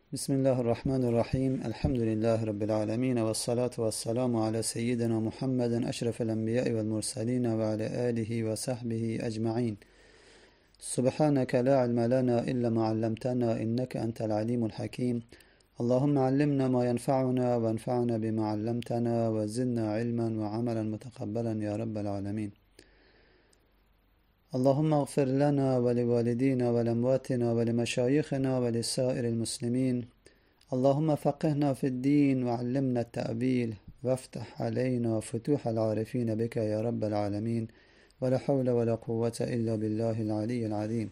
بسم الله الرحمن الرحيم. الحمد لله رب العالمين، والصلاة والسلام على سيدنا محمد أشرف الأنبياء والمرسلين وعلى آله وصحبه أجمعين. سبحانك لا علم لنا إلا ما علمتنا إنك أنت العليم الحكيم. اللهم علمنا ما ينفعنا وانفعنا بما علمتنا وزدنا علما وعملا متقبلا يا رب العالمين. اللهم اغفر لنا ولوالدينا ولأمواتنا ولمشايخنا ولسائر المسلمين. اللهم فقهنا في الدين وعلمنا التأويل وافتح علينا فتوح العارفين بك يا رب العالمين. ولا حول ولا قوة إلا بالله العلي العظيم.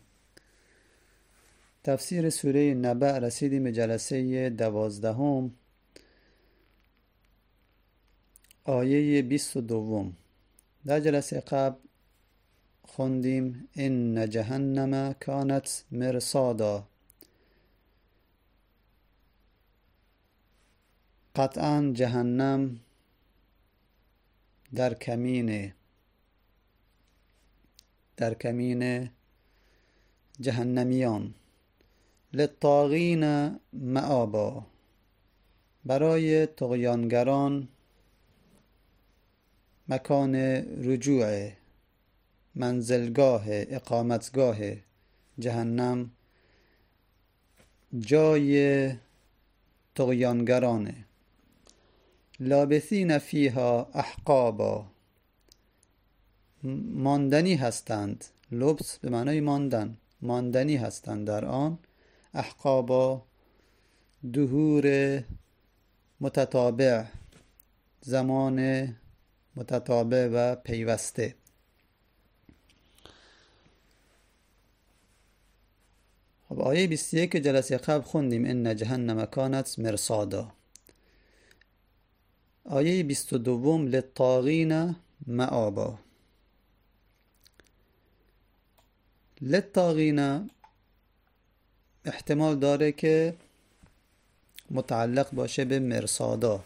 تفسیر سوره نبأ رسیدیم به جلسه 12 آیه 22. در جلسه قبل خوندیم ان جهنم کانت مرصادا. قطعا جهنم در کمین جهنمیان، للطاغین مآبا، برای طغیانگران مکان رجوع، منزلگاه، اقامتگاه. جهنم جای طغیانگرانه. لابثین فیها احقابا، ماندنی هستند. لبس به معنای ماندنی هستند در آن. احقابا دهور متتابع، زمان متتابع و پیوسته. خب آیه 21 که جلسه قبل خوندیم ان جهنم کانت مرصادا. آیه 22 للطاغین مآبا. للطاغین احتمال داره که متعلق باشه به مرصادا،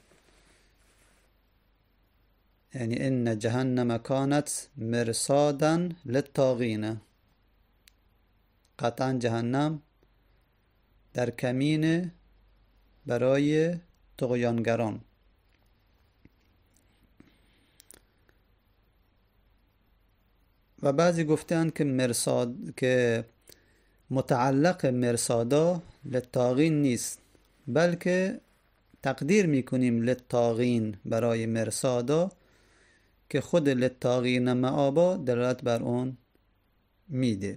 یعنی ان جهنم کانت مرصادا للطاغین. قطعا جهنم در کمین برای طغیانگران. و بعضی گفتند که متعلق مرصادا للطاغین نیست، بلکه تقدیر میکنیم للطاغین برای مرصادا که خود للطاغین مآبا دلالت بر اون میده.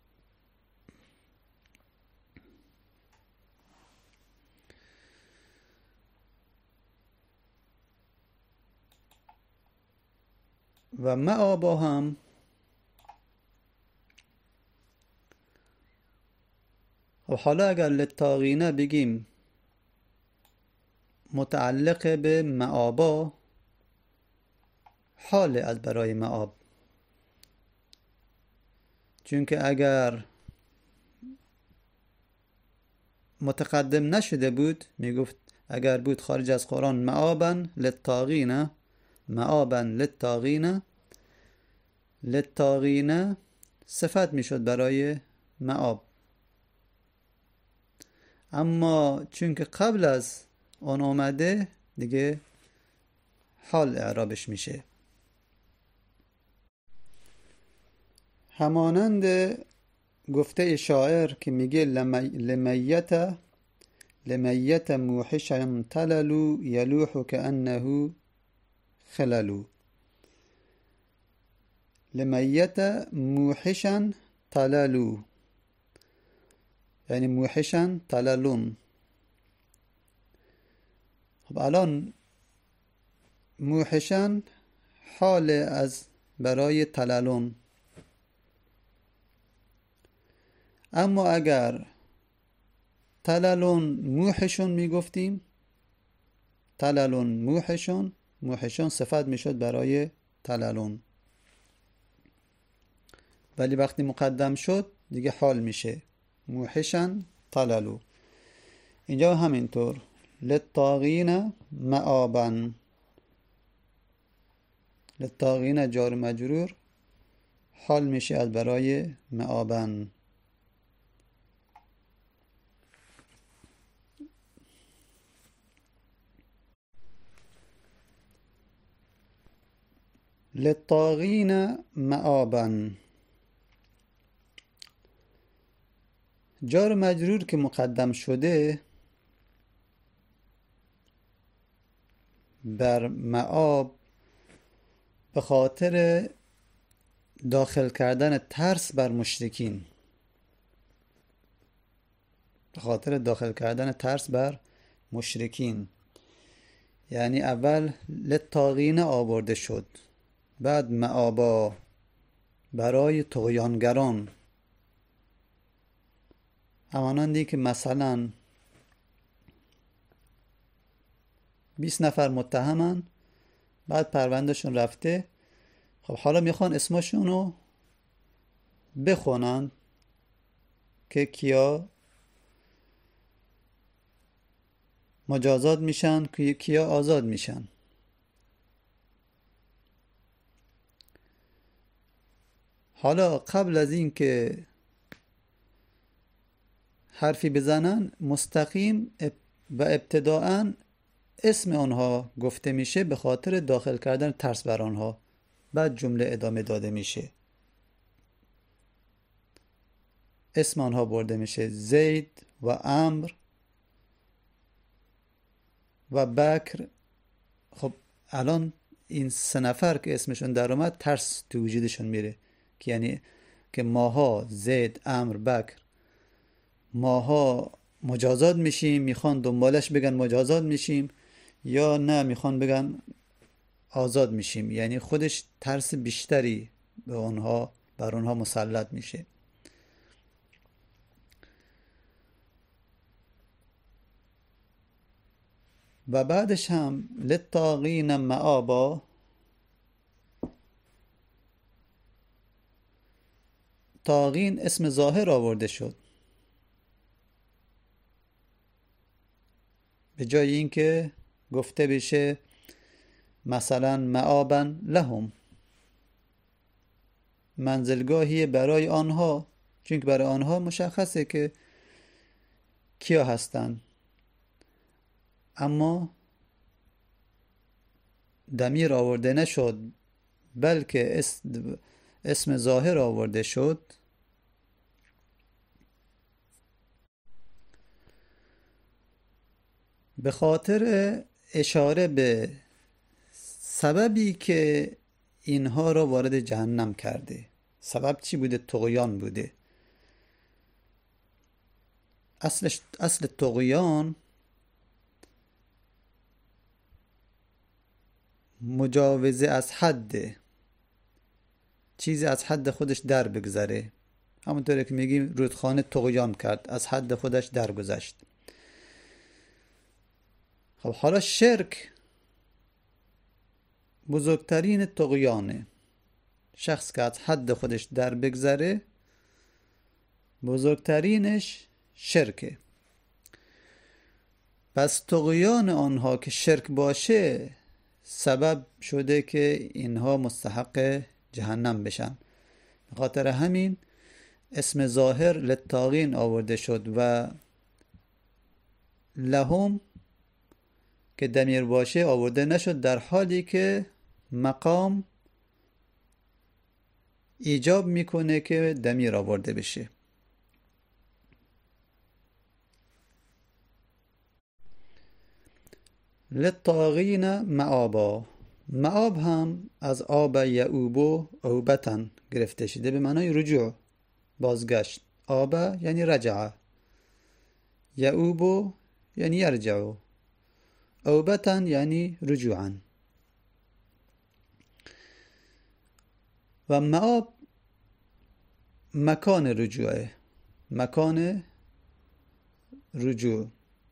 و مآبا هم و حالا اگر للطاغین بگیم متعلق به مآبا، حال از برای مآب. چون که اگر متقدم نشده بود میگفت، اگر بود خارج از قرآن مآبا للطاغین، مآبا للطاغین، للطاغین صفت میشد برای مآب. اما چون که قبل از اون اومده دیگه حال اعرابش میشه. همانند گفته شاعر که میگه لمیت موحشا تللو یلوح کأنه خللو. لمیت موحشا تللو یعنی موحشا تللون. خب الان موحشا حال از برای تللون. اما اگر تللون موحشون میگفتیم، تللون موحشون صفت میشد برای تللون، ولی وقتی مقدم شد دیگه حال میشه موحشا تللو. اینجا همینطور للطاغین مآبا، للطاغین جار مجرور حال میشه از برای مآبا. للطاغین مآبا. جار مجرور که مقدم شده بر مآب به خاطر داخل کردن ترس بر مشرکین، به خاطر داخل کردن ترس بر مشرکین. یعنی اول للطاغین آورده شد، بعد مآبا برای طغیانگران، همانندی که مثلا 20 نفر متهمن، بعد پروندهشون رفته، خب حالا میخوان اسمشون رو بخونن که کیا مجازات میشن، که کیا آزاد میشن. حالا قبل از این که حرفی بزنن، مستقیم و ابتداءً اسم آنها گفته میشه به خاطر داخل کردن ترس بر آنها، بعد جمله ادامه داده میشه. اسم آنها برده میشه: زید و عمرو و بکر. خب الان این 3 نفر که اسمشون در اومد، ترس تو وجودشون میره که یعنی که ماها زید، عمرو، بکر، ماها مجازات میشیم، میخوان دنبالش بگن مجازات میشیم، یا نه میخوان بگن آزاد میشیم. یعنی خودش ترس بیشتری بر اونها مسلط میشه. و بعدش هم للطاغین مآبا، طاغین اسم ظاهر آورده شد به جای اینکه گفته بشه مثلا مآبا لهم، منزلگاهی برای آنها، چون که برای آنها مشخصه که کیا هستن. اما ضمیر آورده نشد، بلکه اسم ظاهر آورده شد. به خاطر اشاره به سببی که اینها را وارد جهنم کرده. سبب چی بوده؟ طغیان بوده. اصل طغیان مجاوزه از حد، چیزی از حد خودش در بگذره. همونطوری که میگیم رودخانه طغیان کرد، از حد خودش درگذشت. خب حالا شرک بزرگترین طغیانه. شخص که از حد خودش در بگذره بزرگترینش شرکه. پس طغیان آنها که شرک باشه سبب شده که اینها مستحق جهنم بشن. به خاطر همین اسم ظاهر للطاغین آورده شد و لهم که ضمیر باشه آورده نشد، در حالی که مقام ایجاب میکنه که ضمیر آورده بشه. للطاغین مآبا. مآب هم از آب یعوب و اوبتن گرفته شده، به معنای رجوع، بازگشت. آب یعنی رجع، یعوب یعنی یرجع، اوبتن یعنی رجوعا. و مآب مکان رجوعه، مکان رجوع.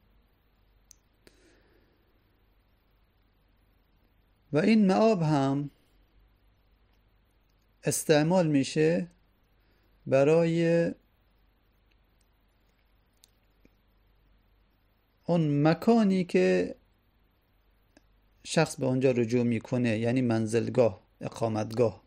و این مآب هم استعمال میشه برای اون مکانی که شخص به اونجا رجوع میکنه، یعنی منزلگاه، اقامتگاه.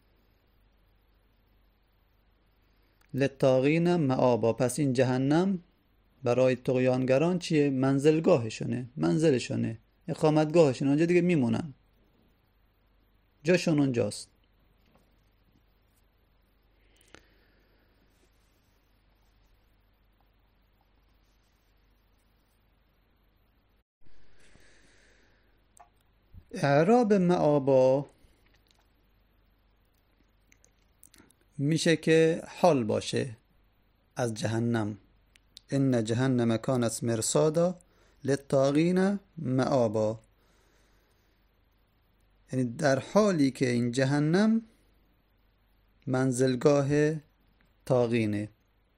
للطاغین مآبا. پس این جهنم برای طغیانگران چیه؟ منزلگاهشونه، منزلشونه، اقامتگاهشونه، اونجا دیگه میمونن. جاشون اونجاست. اعراب مآبا میشه که حال باشه از جهنم. ان جهنم کانت مرصادا للطاغین مآبا، یعنی در حالی که این جهنم منزلگاه طاغینه.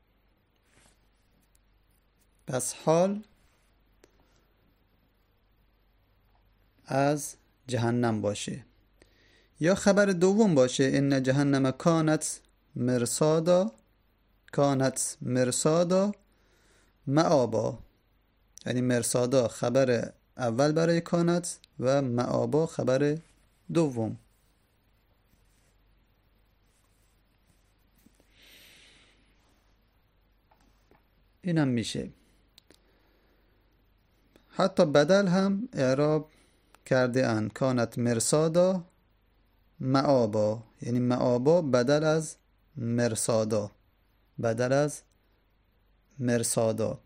پس حال از جهنم باشه. یا خبر دوم باشه ان جهنم کانت مرصادا مآبا، یعنی مرصادا خبر اول برای کانت و مآبا خبر دوم. اینم میشه. حتی بدل هم اعراب کرده ان کانت مرصادا مآبا، یعنی مآبا بدل از مرصادا، بدل از مرصادا.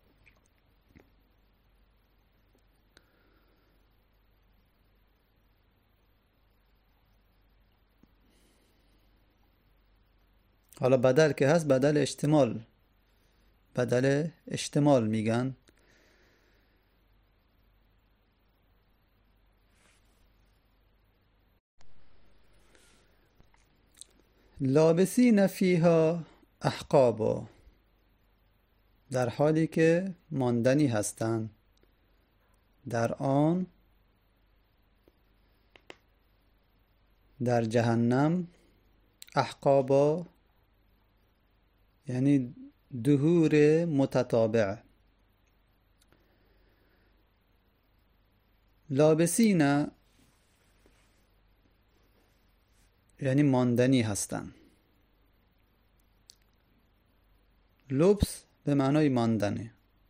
حالا بدل که هست بدل اشتمال میگن. لابسین فیها احقابا، در حالی که ماندنی هستند در آن، در جهنم. احقابا یعنی دهور متتابع. لابسین یعنی ماندنی هستند. لبس به معنای ماندنه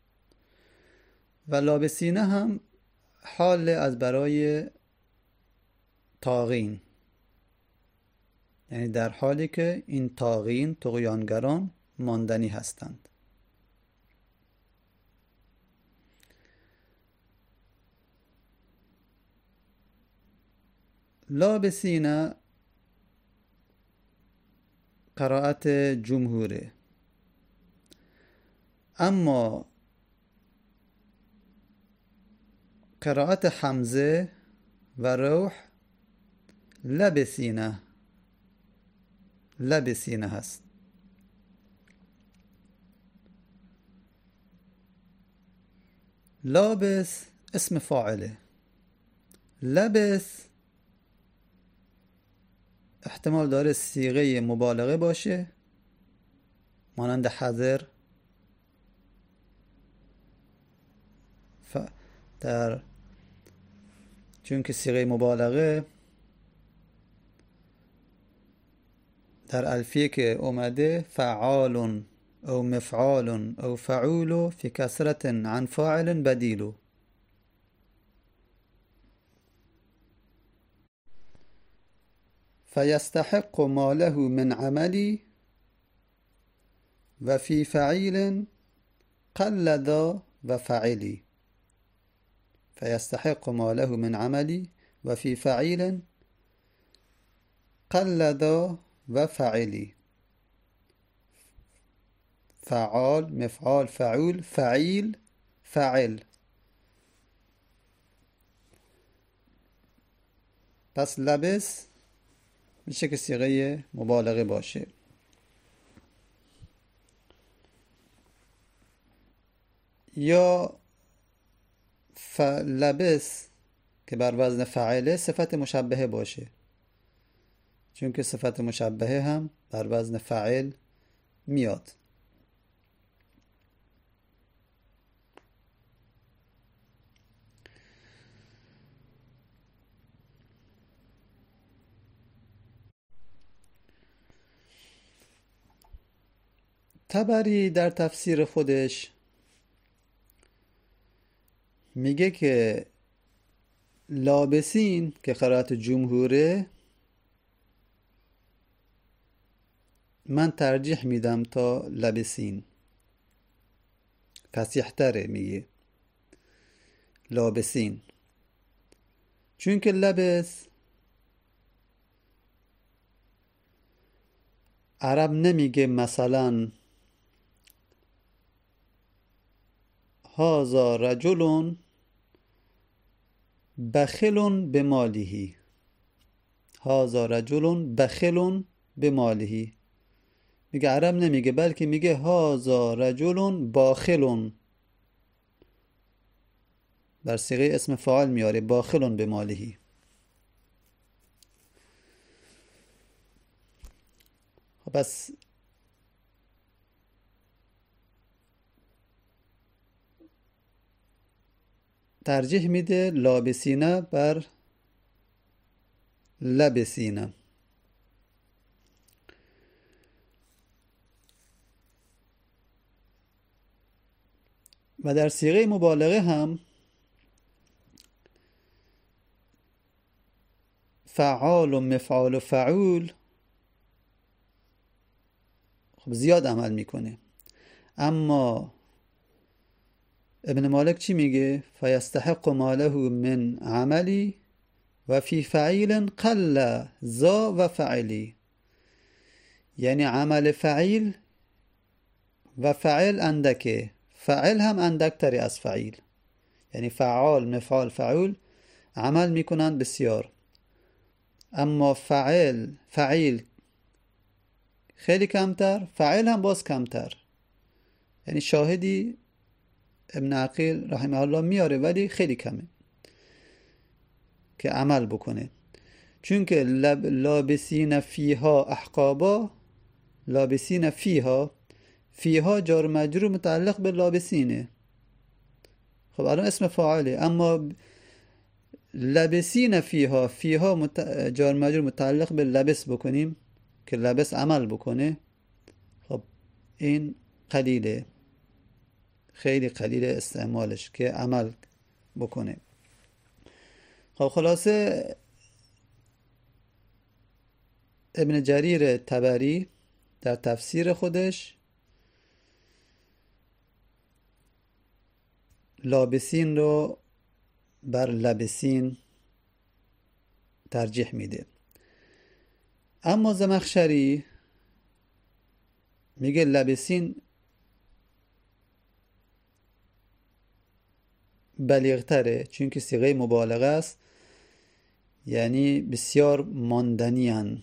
و لابسینه هم حال از برای طاغین، یعنی در حالی که این طاغین طغیانگران ماندنی هستند. لابسین قرائت جمهوره، اما قرائت حمزه و روح لبسینه هست. لابس اسم فاعله. لبس احتمال داره صیغه مبالغه باشه، مانند حذر. چون که صیغه مبالغه در الفیه که اومده فعال او مفعال او فعول فی کسرت عن فاعل بدیل. فیستحق ما له من عملی و فی فعیل قلد و فعلی. فيستحق ما له من عملي وفي فعيل قلد وفعلي. فعال مفعال فعول فعيل فعل. پس لبس میشه که صیغه مبالغه باشه. یا لبس که بر وزن فعله صفت مشبهه باشه، چون که صفت مشبهه هم بر وزن فعل میاد. طبری در تفسیر خودش میگه که لابسین که قرائت جمهوره من ترجیح میدم تا لبسین. فصیح تره میگه لابسین، چون که لبس عرب نمیگه مثلا هذا رجل بخل بماله، هذا رجل بخل بماله، میگه عرب نمیگه، بلکه میگه هذا رجل باخل، بر صیغه اسم فاعل میاره، باخل بماله. خب پس ترجیح میده لابسینه بر لبسینه. و در صیغه مبالغه هم فعال و مفعال و فعول خب زیاد عمل میکنه، اما ابن مالک چی میگه؟ فیستحق ماله من عملی و فی فعیل قل ذا و فعلی، یعنی عمل فعیل و فعل اندکه، فعل هم اندکتری از فعیل، یعنی فعال مفعال فعول عمل میکنند بسیار، اما فعیل خیلی کمتر، فعل هم باز کمتر. یعنی شاهدی ابن عقیل رحمه الله میاره ولی خیلی کمه که عمل بکنه، چون که لابسین فیها احقابا، لابسین فیها جار مجرور متعلق به لابسینه، خب الان اسم فاعله، اما لبسین فیها جار مجرور متعلق به لبس بکنیم که لبس عمل بکنه، خب این قلیله، خیلی قلیل استعمالش که عمل بکنه. خب خلاصه ابن جریر طبری در تفسیر خودش لابسین رو بر لبسین ترجیح میده، اما زمخشری میگه لبسین بلیغتره، چون که صیغه مبالغه است، یعنی بسیار ماندنیان،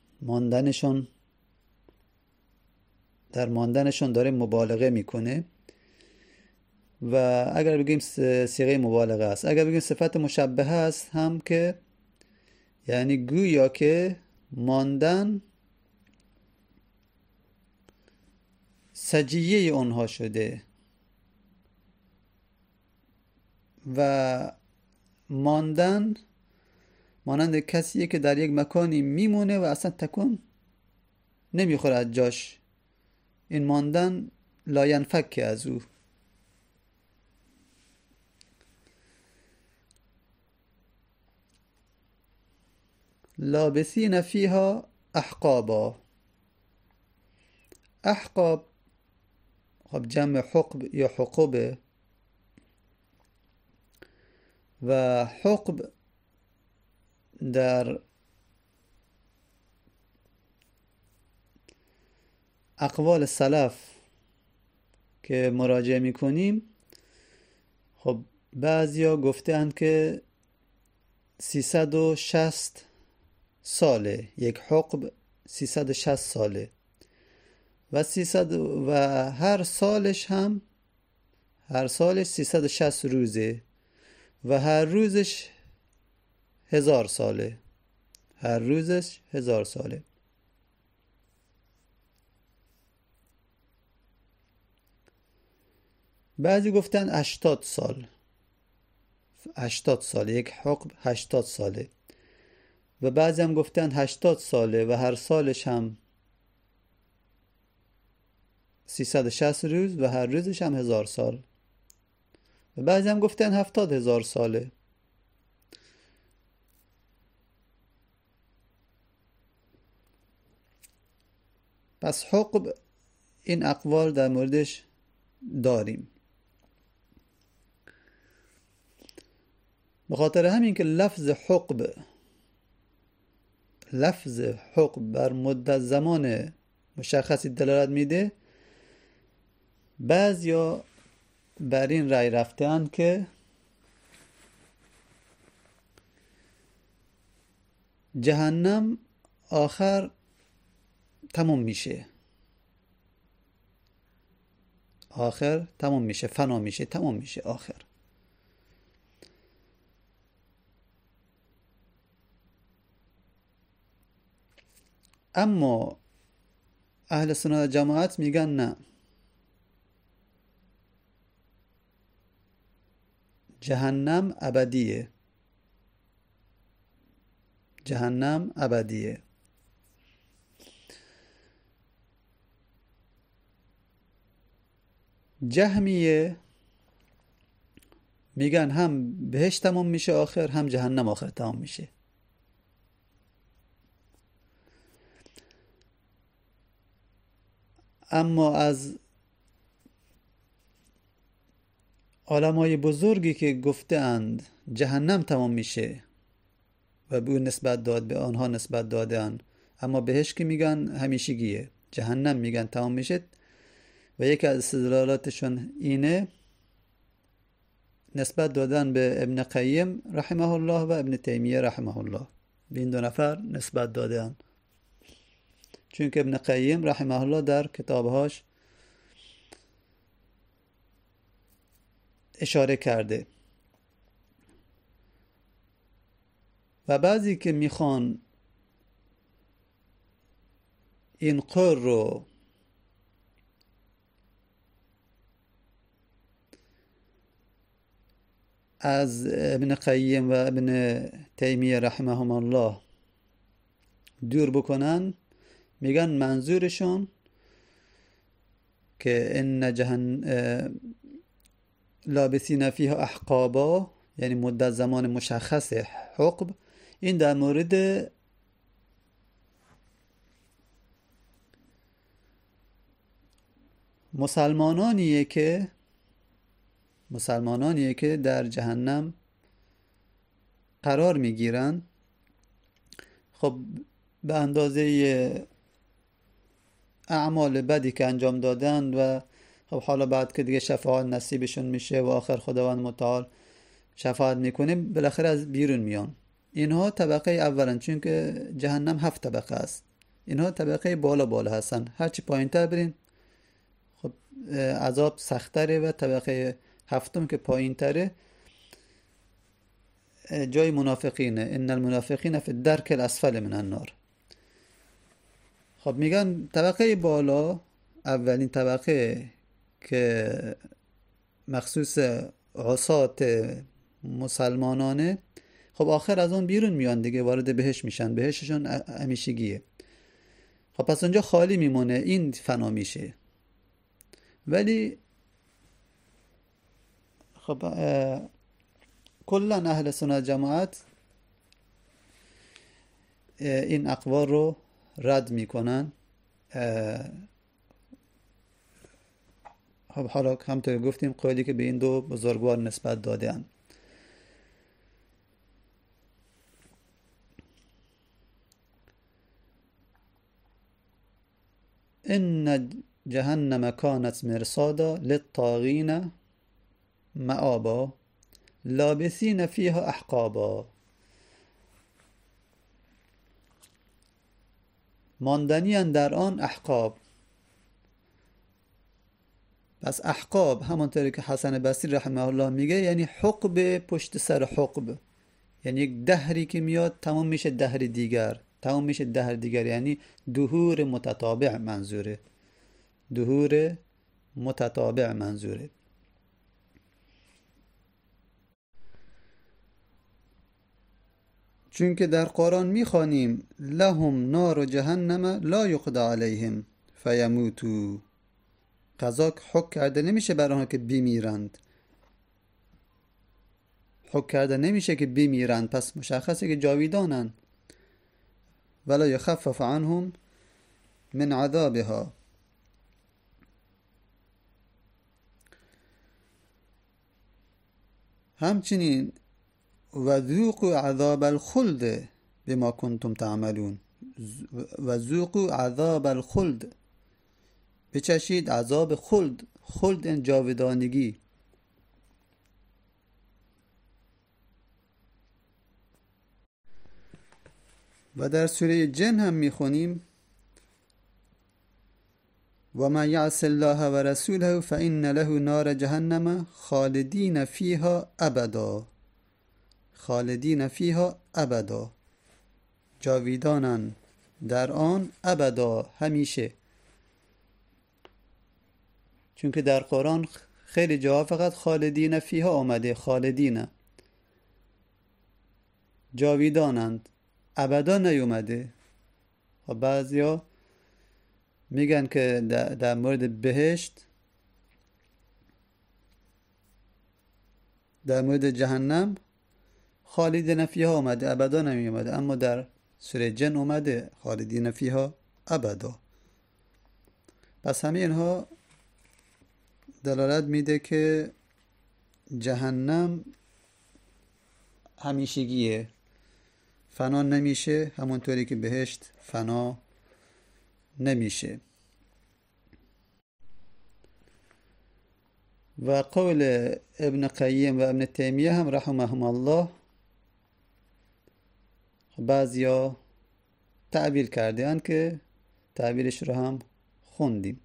در ماندنشون داره مبالغه میکنه. و اگر بگیم صیغه مبالغه است، اگر بگیم صفت مشبهه است هم، که یعنی گویا که ماندن سجیه اونها شده و ماندن مانند کسیه که در یک مکانی میمونه و اصلا تکون نمیخوره از جاش، این ماندن لا ینفک از او. لابسین فیها احقابا، احقاب خب جمع حقب یا حقوبه، و حقب در اقوال سلف که مراجعه میکنیم، خب بعضیا گفتند که 360 ساله، یک حقب 360 ساله و هر سالش 360 روزه و هر روزش 1000 ساله، هر روزش 1000 ساله. بعضی گفتن 80 سال، 80 ساله، یک حقب 80 ساله، و بعضی هم گفتن 80 ساله و هر سالش هم 360 روز و هر روزش هم 1000 سال، و بعضی هم گفتن 70,000 ساله. پس حقب این اقوال در موردش داریم. به خاطر همین که لفظ حقب بر مدت زمان مشخصی دلالت میده، بعضیا بر این رأی رفته‌اند که جهنم آخر تموم میشه، فنا میشه، تموم میشه آخر. اما اهل سنت جماعت میگن نه، جهنم ابدیه. جهمیه میگن هم بهشت تمام میشه آخر، هم جهنم آخر تمام میشه. اما از علمای بزرگی که گفته اند جهنم تمام میشه و به آنها نسبت دادن، اما بهشت که میگن همیشگیه، جهنم میگن تمام میشه. و یکی از استدلالاتشون اینه، نسبت دادن به ابن قیم رحمه الله و ابن تیمیه رحمه الله. به این دو نفر نسبت دادن، چون که ابن قیم رحمه الله در کتابهاش اشاره کرده. و بعضی که میخوان این قول رو از ابن قیم و ابن تیمیه رحمهم الله دور بکنن، میگن منظورشون که ان لابثین فیها احقابا، یعنی مدت زمان مشخص حقب، این در مورد مسلمانانیه که در جهنم قرار میگیرن. خب به اندازه اعمال بدی که انجام دادن و خب حالا بعد که دیگه شفاعت نصیبشون میشه و آخر خداوند متعال شفاعت میکنه، بالاخره از بیرون میان. اینها طبقه اولن، چون که جهنم 7 طبقه است. اینها طبقه بالا هستن، هرچی پایین تر برین خب عذاب سختره. و طبقه هفتم که پایین تره جای منافقینه، ان المنافقین فی الدرک الاسفل من النار. خب میگن طبقه بالا، اولین طبقه که مخصوص عصات مسلمانانه، خب آخر از اون بیرون میان دیگه، وارد بهشت میشن، بهشتشون همیشگیه. خب پس اونجا خالی میمونه، این فنا میشه. ولی خب کلا اهل سنت جماعت این اقوال رو رد میکنن. خب حالا همونطور گفتیم قولی که به این دو بزرگوار نسبت دادن. ان جهنم كانت مرصادا للطاغین مآبا لابثین فیها احقابا. ماندنی در آن احقاب. پس احقاب همونطوری که حسن بصری رحمه الله میگه، یعنی حقب پشت سر حقب، یعنی یک دهری که میاد تمام میشه دهر دیگر، تمام میشه دهر دیگر، یعنی دهور متتابع منظوره، دهور متتابع منظوره. چون که در قرآن میخوانیم لهم نار جهنم لا یقضى علیهم فیموتوا، قضا حکم کرده نمیشه برای آنها که بمیرند، حکم کرده نمیشه که بمیرند، پس مشخصه که جاویدانن. ولا یخفف عنهم من عذابها. همچنین و ذوقوا عذاب الخلد بما کنتم تعملون. و ذوقوا عذاب الخلد، بچشید عذاب خلد. خلد این جاودانگی. و در سوره جن هم میخونیم و من یعص الله و رسوله فإن له نار جهنم خالدین فیها ابدا. خالدین فیها ابدا، جاویدانن در آن، ابدا همیشه. چون که در قرآن خیلی جاها فقط خالدین فیها آمده، خالدین جاویدانند، ابدا نیومده. و بعضیا میگن که در مورد بهشت، در مورد جهنم خالدین فیها آمده، ابدا نمی اومده، اما در سوره جن اومده خالدین فیها ابدا. پس همه اینها دلالت میده که جهنم همیشگیه، فنا نمیشه، همونطوری که بهشت فنا نمیشه. و قول ابن قیم و ابن تیمیه هم رحمهم الله بعضیا تعبیر کردن که تعبیرش رو هم خوندیم.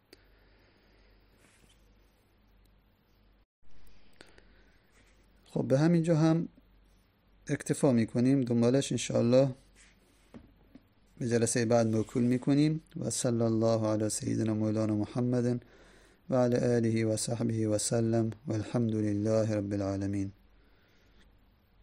خب به همینجا هم اکتفا میکنیم، دنبالش انشاءالله به جلسه بعد موکول میکنیم. و صلی الله علی سیدنا مولانا محمد و علی آله و صحبه و سلم و الحمد لله رب العالمین.